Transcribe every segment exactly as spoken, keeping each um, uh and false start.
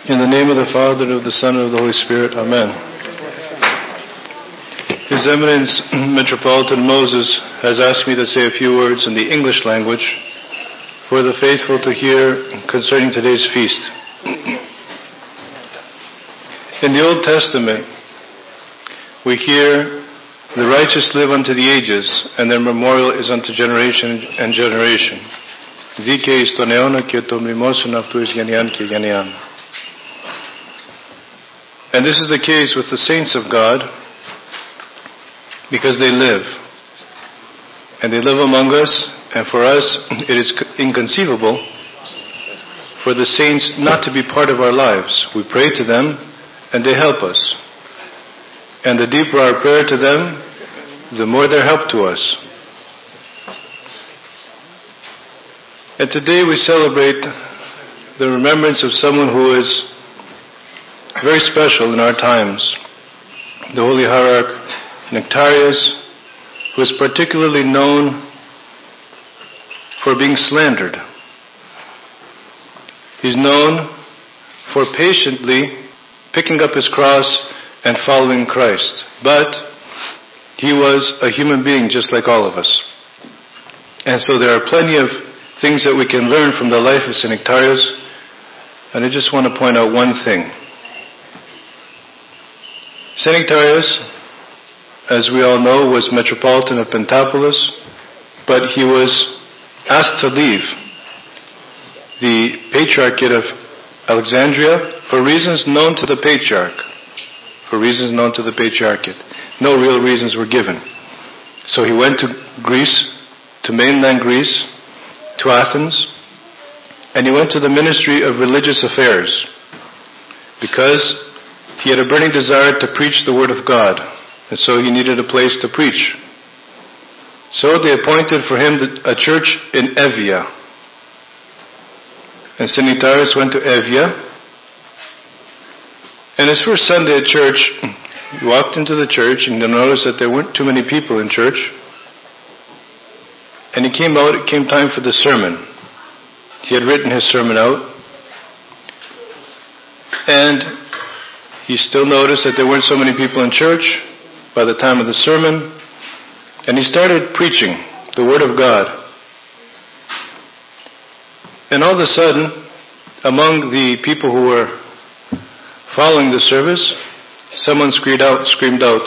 In the name of the Father, and of the Son, and of the Holy Spirit. Amen. His Eminence Metropolitan Moses has asked me to say a few words in the English language for the faithful to hear concerning today's feast. In the Old Testament, we hear, "The righteous live unto the ages, and their memorial is unto generation and generation." And this is the case with the saints of God, because they live. And they live among us, and for us it is inconceivable for the saints not to be part of our lives. We pray to them, and they help us. And the deeper our prayer to them, the more their help to us. And today we celebrate the remembrance of someone who is very special in our times, the Holy Hierarch Nectarius, who is particularly known for being slandered. He's known for patiently picking up his cross and following Christ. But he was a human being just like all of us. And so there are plenty of things that we can learn from the life of Saint Nectarius. And I just want to point out one thing. Saint Nectarius, as we all know, was Metropolitan of Pentapolis, but he was asked to leave the Patriarchate of Alexandria for reasons known to the Patriarch. For reasons known to the Patriarchate. No real reasons were given. So he went to Greece, to mainland Greece, to Athens, and he went to the Ministry of Religious Affairs because he had a burning desire to preach the Word of God, and so he needed a place to preach. So they appointed for him a church in Evia. And Saint Nectarius went to Evia, and his first Sunday at church, he walked into the church, and you'll notice that there weren't too many people in church. And he came out, it came time for the sermon. He had written his sermon out, and he still noticed that there weren't so many people in church by the time of the sermon, and he started preaching the Word of God. And all of a sudden, among the people who were following the service, someone screamed out, screamed out,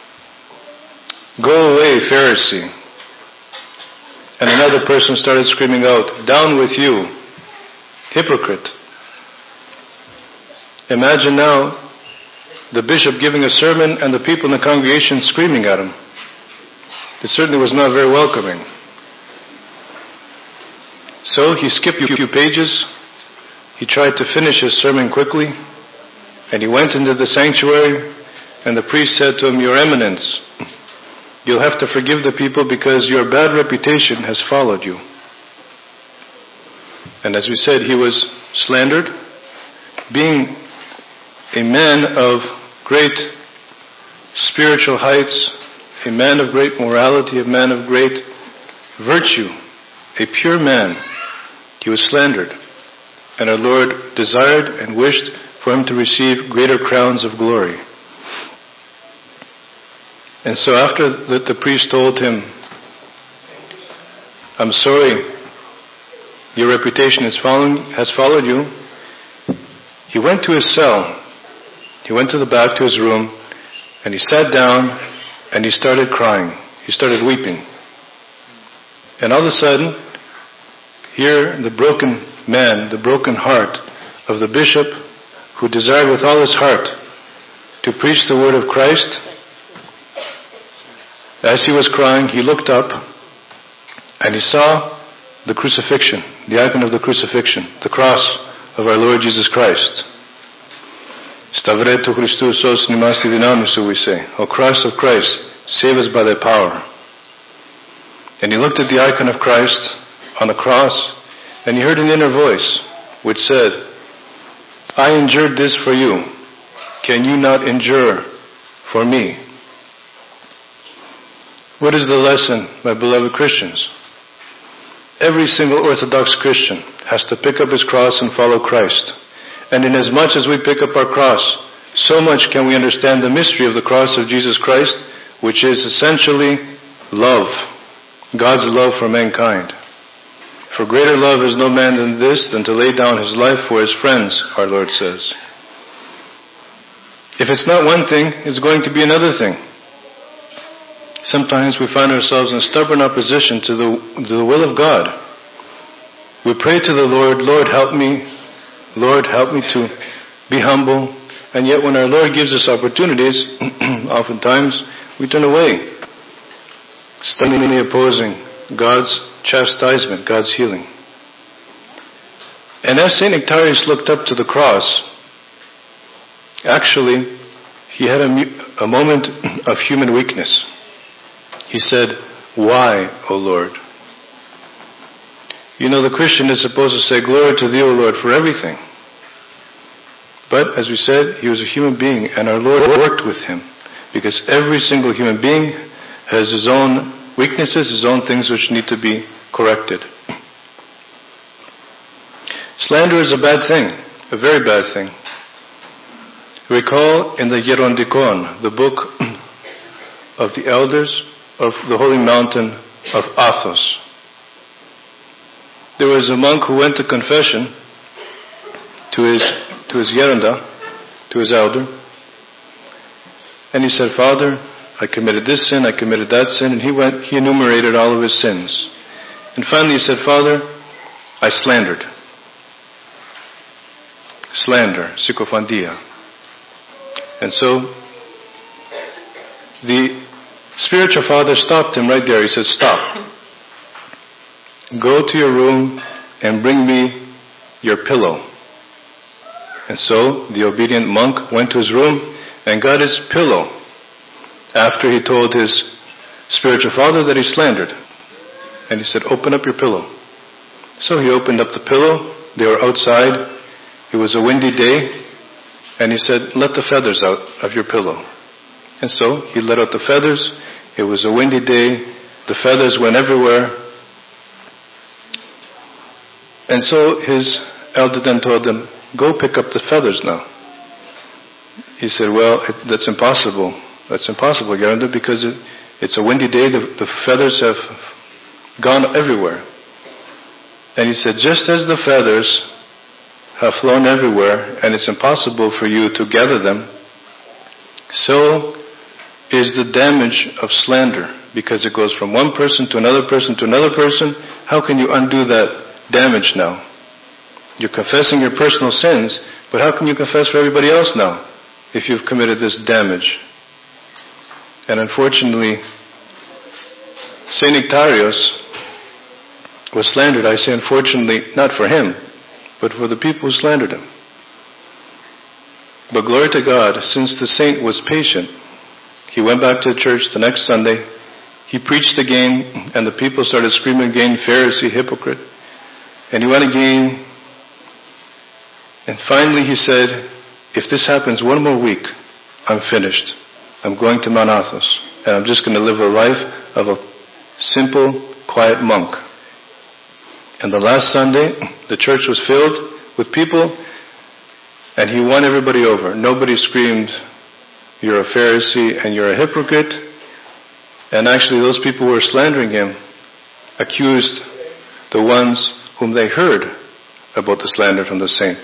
"Go away, Pharisee." And another person started screaming out, "Down with you, hypocrite." Imagine now the bishop giving a sermon and the people in the congregation screaming at him. It certainly was not very welcoming. So he skipped a few pages. He tried to finish his sermon quickly, and he went into the sanctuary, and the priest said to him, "Your Eminence, you'll have to forgive the people because your bad reputation has followed you." And as we said, he was slandered, being a man of great spiritual heights, a man of great morality, a man of great virtue, a pure man. He was slandered. And our Lord desired and wished for him to receive greater crowns of glory. And so after that, the priest told him, "I'm sorry, your reputation has followed, has followed you," he went to his cell. He went to the back to his room, and he sat down, and he started crying. He started weeping. And all of a sudden, here the broken man, the broken heart of the bishop, who desired with all his heart to preach the word of Christ, as he was crying, he looked up, and he saw the crucifixion, the icon of the crucifixion, the cross of our Lord Jesus Christ. Stavretu Christus os nimasti dinamis, we say. O cross of Christ, save us by thy power. And he looked at the icon of Christ on the cross, and he heard an inner voice which said, "I endured this for you. Can you not endure for me?" What is the lesson, my beloved Christians? Every single Orthodox Christian has to pick up his cross and follow Christ. And inasmuch as we pick up our cross, so much can we understand the mystery of the cross of Jesus Christ, which is essentially love, God's love for mankind. For greater love is no man than this, than to lay down his life for his friends, our Lord says. If it's not one thing, it's going to be another thing. Sometimes we find ourselves in stubborn opposition to the, to the will of God. We pray to the Lord, Lord, help me. Lord, help me to be humble. And yet when our Lord gives us opportunities, oftentimes we turn away, stubbornly opposing God's chastisement, God's healing. And as Saint Nectarius looked up to the cross, actually, he had a, a moment of human weakness. He said, "Why, O Lord?" You know, the Christian is supposed to say, "Glory to thee, O Lord, for everything." But, as we said, he was a human being, and our Lord worked with him, because every single human being has his own weaknesses, his own things which need to be corrected. Slander is a bad thing, a very bad thing. Recall in the Hierondikon, the book of the elders of the holy mountain of Athos. There was a monk who went to confession to his to his Geronda, to his elder, and he said, "Father, I committed this sin, I committed that sin," and he went, he enumerated all of his sins. And finally he said, "Father, I slandered." Slander, sycophantia. And so the spiritual father stopped him right there. He said, "Stop. Go to your room and bring me your pillow." And so the obedient monk went to his room and got his pillow after he told his spiritual father that he slandered. And he said, "Open up your pillow." So he opened up the pillow. They were outside. It was a windy day. And he said, "Let the feathers out of your pillow." And so he let out the feathers. It was a windy day. The feathers went everywhere. And so his elder then told him, "Go pick up the feathers now." He said, "Well, it, that's impossible. That's impossible, Geronda, because it, it's a windy day. The, the feathers have gone everywhere." And he said, "Just as the feathers have flown everywhere, and it's impossible for you to gather them, so is the damage of slander, because it goes from one person to another person to another person. How can you undo that damage now? You're confessing your personal sins, but how can you confess for everybody else now if you've committed this damage?" And unfortunately, Saint Nectarius was slandered. I say unfortunately, not for him, but for the people who slandered him. But glory to God, since the saint was patient, he went back to the church the next Sunday. He preached again, and the people started screaming again, "Pharisee, hypocrite." And he went again. And finally he said, "If this happens one more week, I'm finished. I'm going to Mount Athos, and I'm just going to live a life of a simple, quiet monk." And the last Sunday, the church was filled with people, and he won everybody over. Nobody screamed, "You're a Pharisee and you're a hypocrite." And actually those people who were slandering him accused the ones whom they heard about the slander from the saint.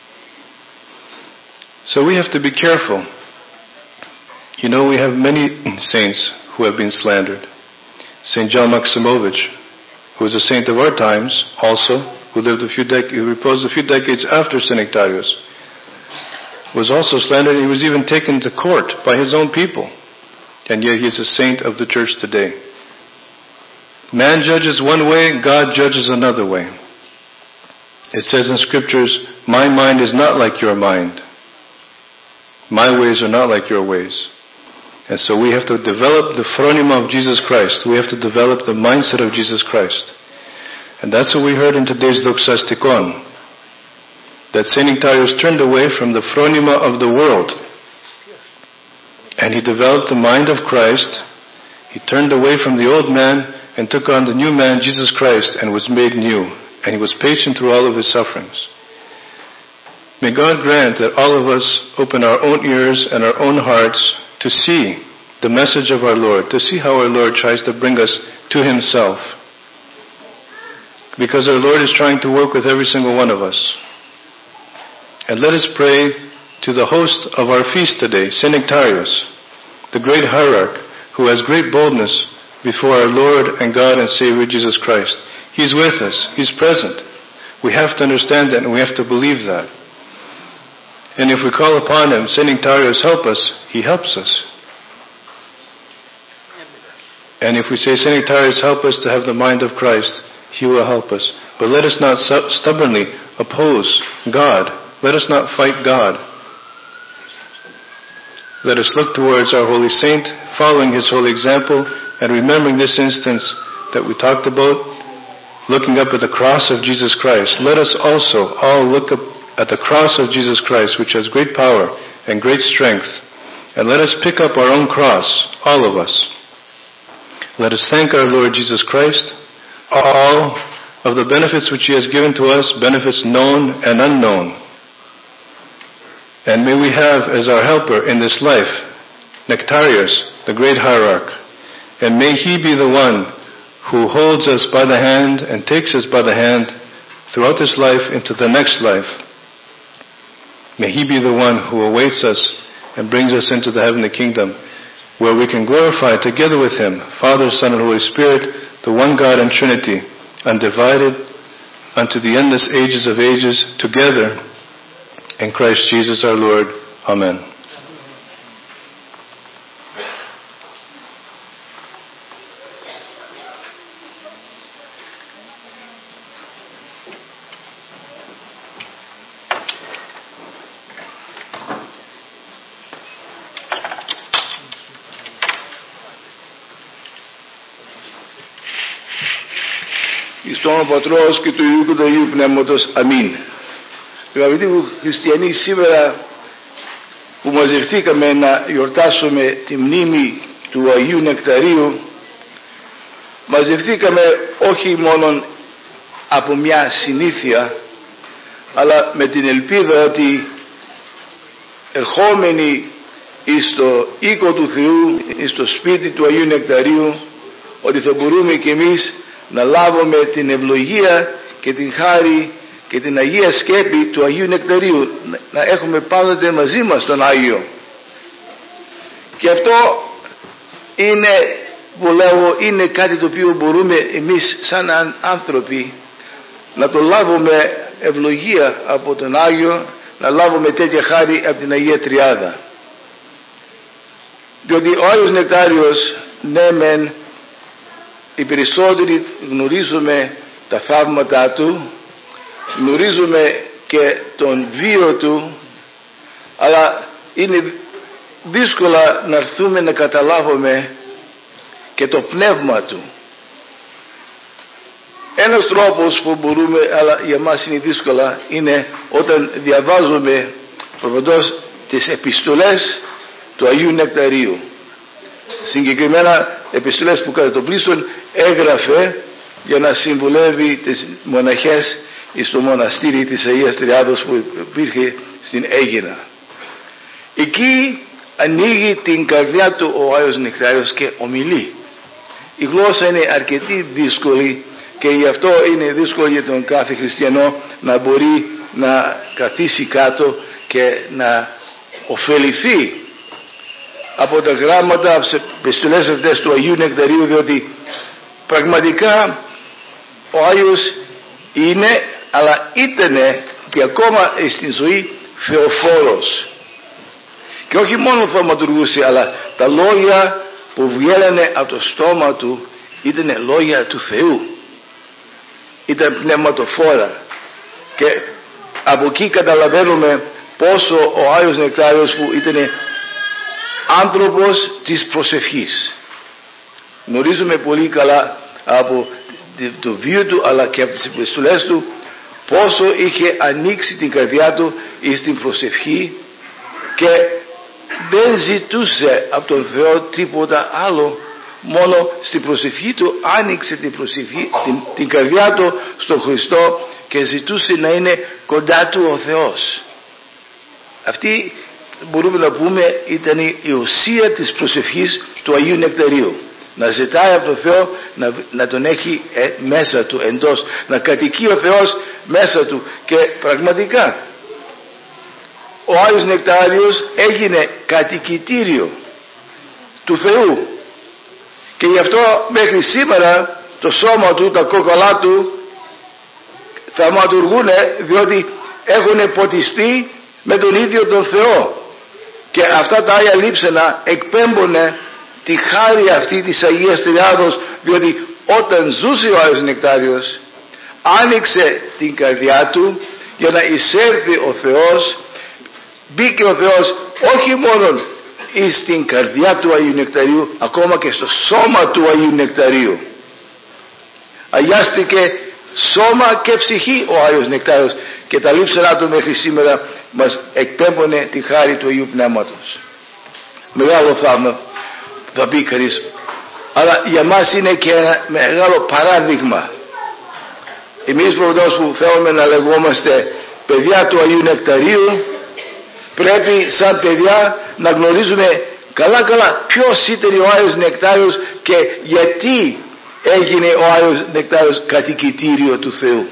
So we have to be careful. You know, we have many saints who have been slandered. Saint John Maximovich, who was a saint of our times also, who lived a few dec- who reposed a few decades after Saint Nectarius, was also slandered. He was even taken to court by his own people. And yet he is a saint of the church today. Man judges one way, God judges another way. It says in scriptures, "My mind is not like your mind. My ways are not like your ways." And so we have to develop the phronema of Jesus Christ. We have to develop the mindset of Jesus Christ. And that's what we heard in today's Doxastikon. That Saint Nectarius turned away from the phronema of the world. And he developed the mind of Christ. He turned away from the old man and took on the new man, Jesus Christ, and was made new. And he was patient through all of his sufferings. May God grant that all of us open our own ears and our own hearts to see the message of our Lord, to see how our Lord tries to bring us to Himself. Because our Lord is trying to work with every single one of us. And let us pray to the host of our feast today, Saint Nectarios, the great hierarch who has great boldness before our Lord and God and Savior Jesus Christ. He's with us. He's present. We have to understand that and we have to believe that. And if we call upon Him, Saint Nectarios, help us, He helps us. And if we say, Saint Nectarios, help us to have the mind of Christ, He will help us. But let us not stubbornly oppose God. Let us not fight God. Let us look towards our holy saint, following his holy example, and remembering this instance that we talked about, looking up at the cross of Jesus Christ. Let us also all look up at the cross of Jesus Christ, which has great power and great strength. And let us pick up our own cross, all of us. Let us thank our Lord Jesus Christ, all of the benefits which He has given to us, benefits known and unknown. And may we have as our helper in this life, Nectarios, the great hierarch. And may he be the one who holds us by the hand and takes us by the hand throughout this life into the next life. May he be the one who awaits us and brings us into the heavenly kingdom, where we can glorify together with Him, Father, Son, and Holy Spirit, the one God and Trinity, undivided unto the endless ages of ages, together in Christ Jesus our Lord. Amen. Εις το όνομα Πατρός και του Υιού και του Αγίου Πνεύματος. Αμήν. Αγαπητοί μου χριστιανοί, σήμερα που μαζευτήκαμε να γιορτάσουμε τη μνήμη του Αγίου Νεκταρίου, μαζευτήκαμε όχι μόνο από μια συνήθεια, αλλά με την ελπίδα ότι ερχόμενοι εις το οίκο του Θεού, εις το σπίτι του Αγίου Νεκταρίου, ότι θα μπορούμε και εμείς να λάβουμε την ευλογία και την χάρη και την Αγία Σκέπη του Αγίου Νεκταρίου, να έχουμε πάντοτε μαζί μας τον Άγιο. Και αυτό είναι, που λέω, είναι κάτι το οποίο μπορούμε εμείς σαν άνθρωποι να το λάβουμε ευλογία από τον Άγιο, να λάβουμε τέτοια χάρη από την Αγία Τριάδα. Διότι ο Άγιος Νεκτάριος, ναι μεν οι περισσότεροι γνωρίζουμε τα θαύματά του, γνωρίζουμε και τον βίο του, αλλά είναι δύσκολα να έρθουμε να καταλάβουμε και το πνεύμα του. Ένας τρόπος που μπορούμε, αλλά για μας είναι δύσκολα, είναι όταν διαβάζουμε προφανώς τις επιστολές του Αγίου Νεκταρίου. Συγκεκριμένα επιστολές που κατά το πλήστον έγραφε για να συμβουλεύει τις μοναχές στο μοναστήρι της Αγίας Τριάδος που υπήρχε στην Αίγυρα. Εκεί ανοίγει την καρδιά του ο Άγιος Νεκτάριος και ομιλεί. Η γλώσσα είναι αρκετή δύσκολη και γι' αυτό είναι δύσκολο για τον κάθε χριστιανό να μπορεί να καθίσει κάτω και να ωφεληθεί από τα γράμματα, από τις επιστολές αυτές του Αγίου Νεκταρίου, διότι πραγματικά ο Άγιος είναι, αλλά ήτανε και ακόμα στην ζωή θεοφόρος. Και όχι μόνο θαυματουργούσε, αλλά τα λόγια που βγαίνανε από το στόμα του ήτανε λόγια του Θεού. Ήταν πνευματοφόρα. Και από εκεί καταλαβαίνουμε πόσο ο Άγιος Νεκτάριος, που ήτανε άνθρωπος της προσευχής. Γνωρίζουμε πολύ καλά από το βίο του, αλλά και από τις επιστολές του, πόσο είχε ανοίξει την καρδιά του στην προσευχή και δεν ζητούσε από τον Θεό τίποτα άλλο, μόνο στην προσευχή του άνοιξε την, προσευχή, την, την καρδιά του στον Χριστό και ζητούσε να είναι κοντά του ο Θεός. Αυτή μπορούμε να πούμε ήταν η ουσία της προσευχής του Αγίου Νεκταρίου. Να ζητάει από τον Θεό να, να τον έχει ε, μέσα του, εντός, να κατοικεί ο Θεός μέσα του. Και πραγματικά ο Άγιος Νεκτάριος έγινε κατοικητήριο του Θεού, και γι' αυτό μέχρι σήμερα το σώμα του, τα κόκαλά του θαυματουργούν, διότι έχουν ποτιστεί με τον ίδιο τον Θεό, και αυτά τα Άγια Λείψανα εκπέμπουν τη χάρη αυτή της Αγίας Τριάδος, διότι όταν ζούσε ο Άγιος Νεκτάριος άνοιξε την καρδιά του για να εισέρθει ο Θεός. Μπήκε ο Θεός όχι μόνο στην καρδιά του Αγίου Νεκταρίου, ακόμα και στο σώμα του Αγίου Νεκταρίου. Αγιάστηκε σώμα και ψυχή ο Άγιος Νεκτάριος, και τα λείψανά του μέχρι σήμερα μας εκπέμπωνε τη χάρη του Αγίου Πνεύματος. Μεγάλο θαύμα, θα πει κανείς, αλλά για μας είναι και ένα μεγάλο παράδειγμα. Εμείς προφανώς που θέλουμε να λεγόμαστε παιδιά του Αγίου Νεκταρίου, πρέπει σαν παιδιά να γνωρίζουμε καλά καλά ποιος ήταν ο Άγιος Νεκτάριος και γιατί έγινε ο Άγιος Νεκτάριος κατοικητήριο του Θεού.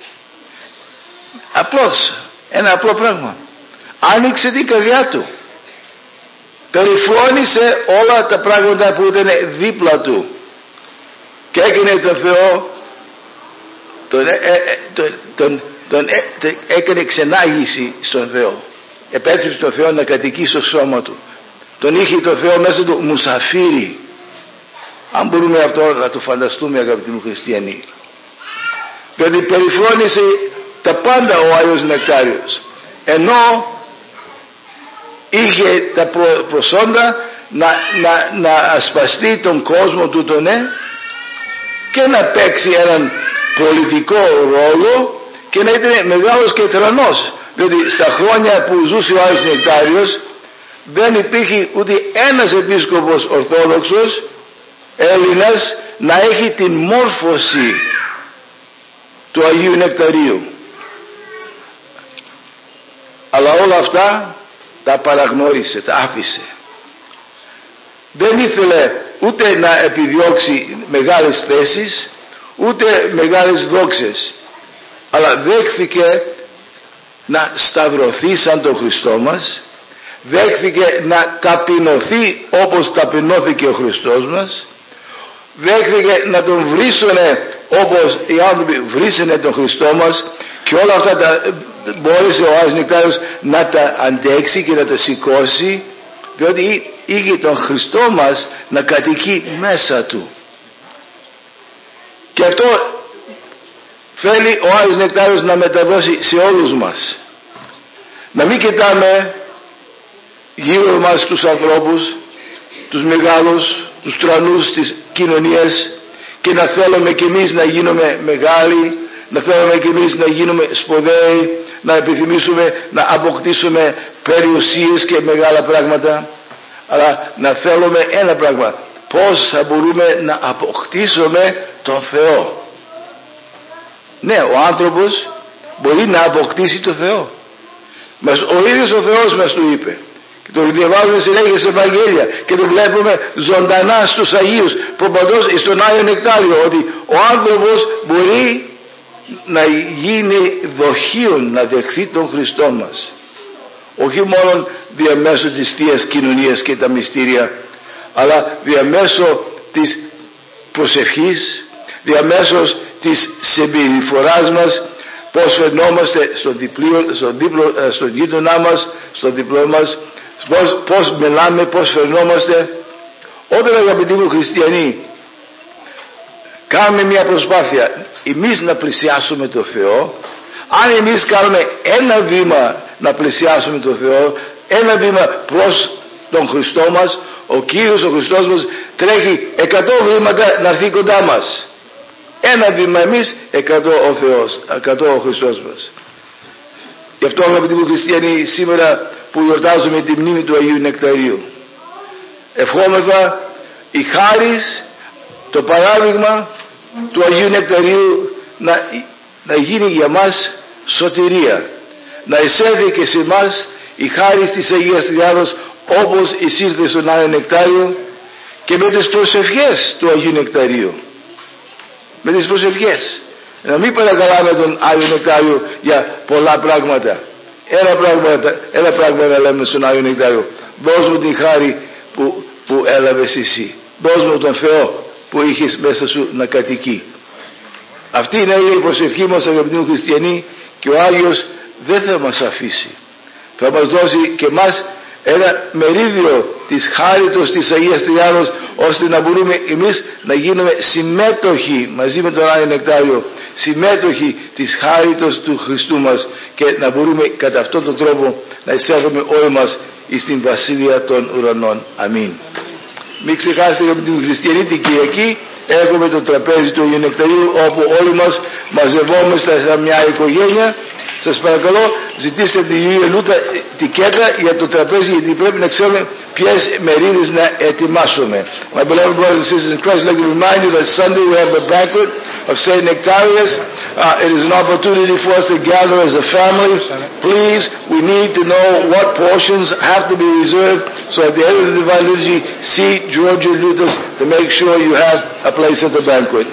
Απλώς, ένα απλό πράγμα. Άνοιξε την καρδιά του, περιφρόνησε όλα τα πράγματα που ήταν δίπλα του και έκανε τον Θεό, τον, ε, ε, τον, τον, τον, ε, τον έκανε ξενάγηση στον Θεό. Επέτρεψε τον Θεό να κατοικεί στο σώμα του. Τον είχε τον Θεό μέσα του μουσαφίρι. Αν μπορούμε αυτό να το φανταστούμε, αγαπητοί μου χριστιανοί. Διότι περιφρόνησε τα πάντα ο Άγιος Νεκτάριος, ενώ είχε τα προσόντα να, να, να ασπαστεί τον κόσμο του τον ε, και να παίξει έναν πολιτικό ρόλο και να ήταν μεγάλος και τρανός. Διότι στα χρόνια που ζούσε ο Άγιος Νεκτάριος δεν υπήρχε ούτε ένας επίσκοπος Ορθόδοξος Έλληνας να έχει την μόρφωση του Αγίου Νεκταρίου. Αλλά όλα αυτά τα παραγνώρισε, τα άφησε. Δεν ήθελε ούτε να επιδιώξει μεγάλες θέσεις, ούτε μεγάλες δόξες, αλλά δέχθηκε να σταυρωθεί σαν τον Χριστό μας, δέχθηκε να ταπεινωθεί όπως ταπεινώθηκε ο Χριστός μας, δέχθηκε να τον βρίσουνε όπως οι άνθρωποι βρίσανε τον Χριστό μας, και όλα αυτά τα μπόρεσε ο Άγιος Νεκτάριος να τα αντέξει και να τα σηκώσει, διότι είχε τον Χριστό μας να κατοικεί μέσα του. Και αυτό θέλει ο Άγιος Νεκτάριος να μεταδώσει σε όλους μας. Να μην κοιτάμε γύρω μας τους ανθρώπους, τους μεγάλους, τους τρανούς της κοινωνίας, και να θέλουμε κι εμείς να γίνουμε μεγάλοι, να θέλουμε κι εμείς να γίνουμε σπουδαίοι, να επιθυμήσουμε να αποκτήσουμε περιουσίες και μεγάλα πράγματα, αλλά να θέλουμε ένα πράγμα: πώς θα μπορούμε να αποκτήσουμε τον Θεό. Ναι, ο άνθρωπος μπορεί να αποκτήσει τον Θεό. Μας, ο ίδιος ο Θεός μας το είπε, και το διαβάζουμε συνέχεια σε Ευαγγέλια και το βλέπουμε ζωντανά στους Αγίους, προπαντός στον Άγιο Νεκτάριο, ότι ο άνθρωπος μπορεί να γίνει δοχείον, να δεχθεί τον Χριστό μας, όχι μόνο διαμέσω της Θείας Κοινωνίας και τα μυστήρια, αλλά διαμέσω της προσευχής, διαμέσως της συμπεριφοράς μας, πώς φαινόμαστε στον, διπλίο, στον, δίπλο, στον γείτονά μας, στον διπλό μας, πώς, πώς μιλάμε, πώς φαινόμαστε. Όταν, αγαπητοί μου χριστιανοί, κάνουμε μια προσπάθεια εμείς να πλησιάσουμε τον Θεό, αν εμείς κάνουμε ένα βήμα να πλησιάσουμε τον Θεό, ένα βήμα προς τον Χριστό μας, ο Κύριος ο Χριστός μας τρέχει εκατό βήματα να έρθει κοντά μας. Ένα βήμα εμείς, εκατό ο Θεός, εκατό ο Χριστός μας. Γι' αυτό, αγαπητοί μου χριστιανοί, σήμερα που γιορτάζουμε τη μνήμη του Αγίου Νεκταρίου, ευχόμεθα η χάρις, το παράδειγμα του Αγίου Νεκταρίου να, να γίνει για μας σωτηρία, να εισέλθει και σε εμάς η χάρις της Αγίας Τριάδος όπως εισήρθε στον Άγιο Νεκτάριο και με τις προσευχές του Αγίου Νεκταρίου. Με τις προσευχές. Να μην παρακαλάμε τον Άγιο Νεκτάριο για πολλά πράγματα. Ένα πράγμα, ένα πράγμα να λέμε στον Άγιο Νεκτάριο. Δώσ' μου την χάρη που, που έλαβες εσύ. Δώσ' μου τον Θεό που είχες μέσα σου να κατοικεί. Αυτή είναι η προσευχή μας, αγαπητοί μου χριστιανοί, και ο Άγιος δεν θα μας αφήσει. Θα μας δώσει και μας ένα μερίδιο της χάριτος της Αγίας Τριάδος, ώστε να μπορούμε εμείς να γίνουμε συμμέτοχοι μαζί με τον Άγιο Νεκτάριο, συμμέτοχοι της χάριτος του Χριστού μας, και να μπορούμε κατά αυτόν τον τρόπο να εισέλθουμε όλοι μας στην Βασίλεια των Ουρανών. Αμήν. Μην ξεχάσετε, αγαπητοί μου χριστιανοί, την Κυριακή έχουμε το τραπέζι του Αγίου Νεκταρίου, όπου όλοι μας μαζευόμαστε σαν μια οικογένεια. Σας παρακαλώ, ζητήστε την Ιουλία Λούτα τικέτα για το τραπέζι, γιατί πρέπει να ξέρουμε ποιες μερίδες να ετοιμάσουμε. My beloved brothers and sisters in Christ, I'd like to remind you that Sunday we have the banquet of Saint Nectarius. Uh, it is an opportunity for us to gather as a family. Please, we need to know what portions have to be reserved, so at the end of the divine liturgy, see Georgia Luthers to make sure you have a place at the banquet.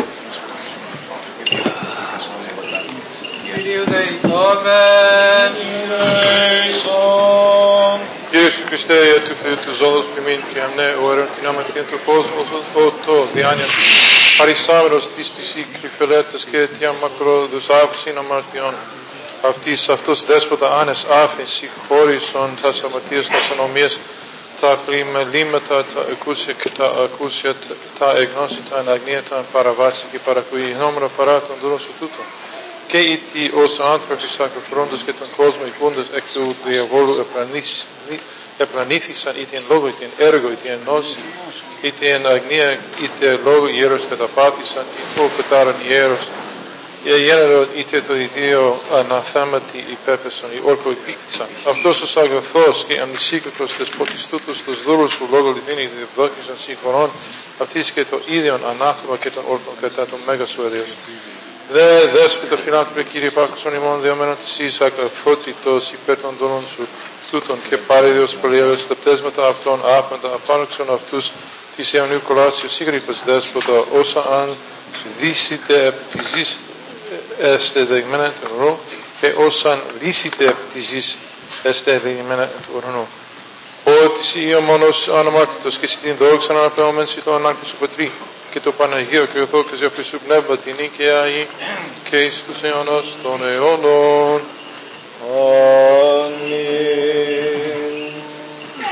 Κύριε Χριστέ, για του Θεού του ζώδους ποιμήν και αμνέ, ο αίρον την αμαρτία του κόσμου, ο το διάνοια παρισάμενος της της η κρυφελέτας και αιτιαν μακρόδους άφησιν αμαρτιών. Αυτής αυτός δέσποτα άνες άφην συγχώρησον τας αμαρτίες, τας ανομίες, τα πλημελήματα, τα ακούσια και τα ακούσια, τα εγνώση, τα αναγνία, τα παραβάση και παρακούει. Γνώμενα παρά τον δούλον σου τούτο. Και iti ως άνθρωποι σακροφρόντες και τον κόσμο υπούντες εξ του διαβόλου επλανήθησαν είτε εν λόγω, είτε εν έργο, είτε εν νόση, είτε εν αγνία, είτε λόγω ιέρος καταπάτησαν, είτε πετάραν ιέρος, γένερον είτε το ιδίο αναθέματι υπέπεσαν, οι όρκο υπήκτησαν. Αυτός ως αγαθός και ανησύκριτος δεσπότης τούτος τους δούλους που λόγω λιθίνη διευδόκησαν συγχωρών, αυτής και το ίδιον ανάθεμα και τον όρκο κατά τον μέγα σου εδίος. Δε δέσποιτα φιλάνθρωπε Κύριε Πάκουσον ημών διαμένων της εις ακαθότητος υπέρ των δούλων σου τούτων και πάρεδιος προλίαβες τα πτέσματα αυτών άπαντα απάνωξον αυτούς της αιωνίου κολάσιου σύγρυπες δέσποτα όσα αν δύσιτε επ της ζής εστε δειγμένα του ουρανού και όσαν λύσιτε επ της ζής εστε δειγμένα του ουρανού. Ότι εσύ ο μόνος αναμάρτητος και εσύ την δόξα αναπλεωμέν σοι το ανάρκη σου Πατρί και το Παναγίο και ο Θεό και ο Χριστού Πνεύμα την νίκαια και εις τους αιώνας των αιώνων. Αμήν.